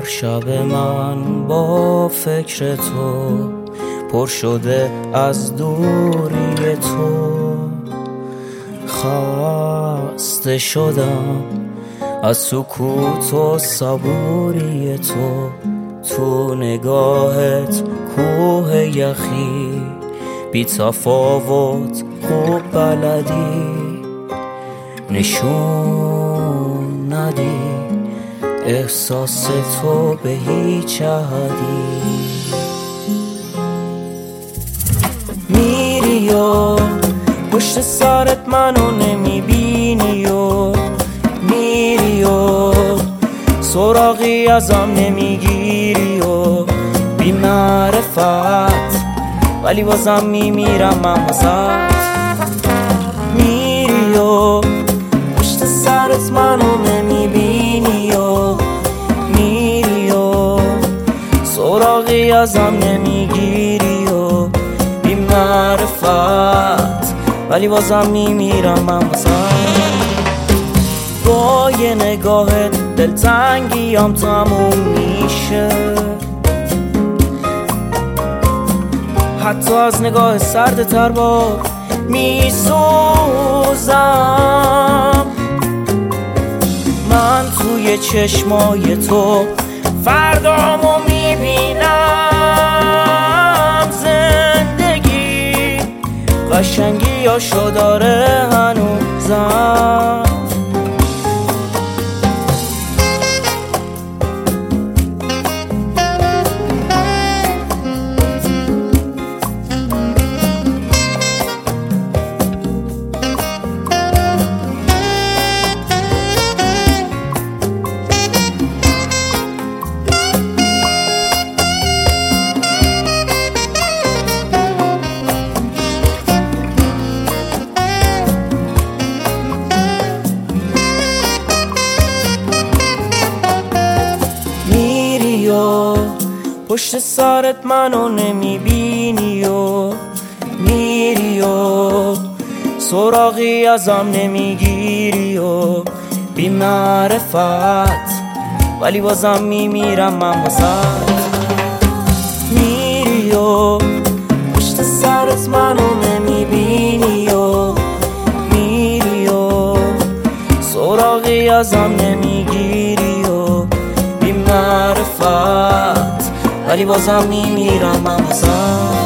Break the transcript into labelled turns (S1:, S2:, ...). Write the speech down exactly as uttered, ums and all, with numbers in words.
S1: هر شب من با فکر تو پر شده از دوری تو. خسته شدم از سکوت و صبوری تو. تو نگاهت کوه یخی بی تفاوت خوب بلدی، نشون ندی احساس تو به هیچ احدی. میری و پشت سرت منو نمیبینی و میری و سراغی ازم نمیگیری و بی معرفت ولی بازم میمیرم من واسط. میری و پشت سرت منو نمیبینی و میری و سراغی ازم نمیگیری و بی معرفت ولی بازم میمیرم من واسط. با یه نگاهت دلتنگیم تموم میشه، حتی از نگاه سرد تر با میسوزم. من توی چشمای تو فردامو میبینم. زندگی قشنگی هاشو داره هنوزم. پشت سرت منو نمیبینی و میری و سراغی ازم نمیگیری و بی معرفت ولی بازم میمیرم من واسط. میری و پشت سرت منو نمیبینی و میری و سراغی ازم نمیگیری و بی معرفت ولی بازم میمیرم من واسط.